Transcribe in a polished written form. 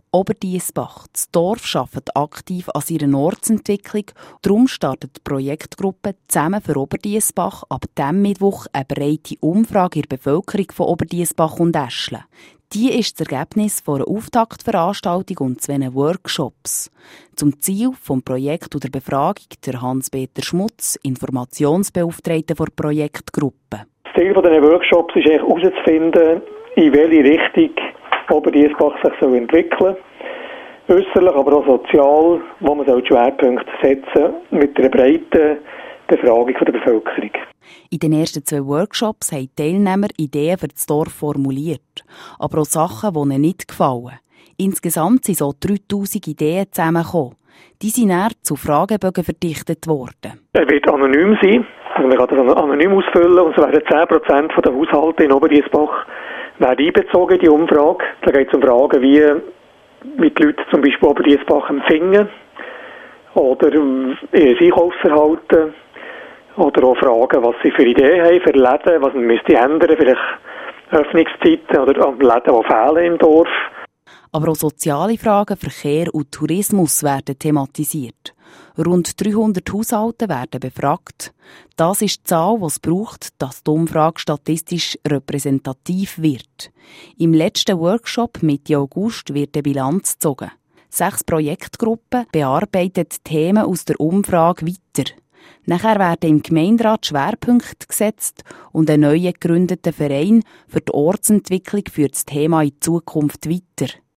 Oberdiessbach. Das Dorf arbeitet aktiv an seiner Ortsentwicklung. Darum startet die Projektgruppe «Zusammen für Oberdiessbach» ab diesem Mittwoch eine breite Umfrage in der Bevölkerung von Oberdiessbach und Äschle. Die ist das Ergebnis einer Auftaktveranstaltung und 2 Workshops. Zum Ziel des Projekts und der Befragung der Hans-Peter Schmutz, Informationsbeauftragter der Projektgruppe. Das Ziel dieser Workshops ist herauszufinden, in welche Richtung Oberdiessbach sich entwickeln soll. Äusserlich, aber auch sozial, wo man die Schwerpunkte setzen mit einer breiten Befragung der Bevölkerung. In den ersten 2 Workshops haben die Teilnehmer Ideen für das Dorf formuliert, aber auch Sachen, die ihnen nicht gefallen. Insgesamt sind so 3000 Ideen zusammengekommen. Die sind dann zu Fragebögen verdichtet worden. Er wird anonym sein. Also man kann das anonym ausfüllen und es werden 10% der Haushalte in Oberdiessbach einbezogen in die Umfrage. Da geht es um Fragen, wie die Leute zum Beispiel Oberdiessbach empfinden oder ihr Einkaufsverhalten oder auch Fragen, was sie für Ideen haben für Läden, was man müsste ändern, vielleicht Öffnungszeiten oder Läden, die fehlen im Dorf. Aber auch soziale Fragen, Verkehr und Tourismus werden thematisiert. Rund 300 Haushalte werden befragt. Das ist die Zahl, die es braucht, dass die Umfrage statistisch repräsentativ wird. Im letzten Workshop Mitte August wird eine Bilanz gezogen. 6 Projektgruppen bearbeiten Themen aus der Umfrage weiter. Nachher werden im Gemeinderat Schwerpunkte gesetzt und ein neu gegründeter Verein für die Ortsentwicklung führt das Thema in Zukunft weiter.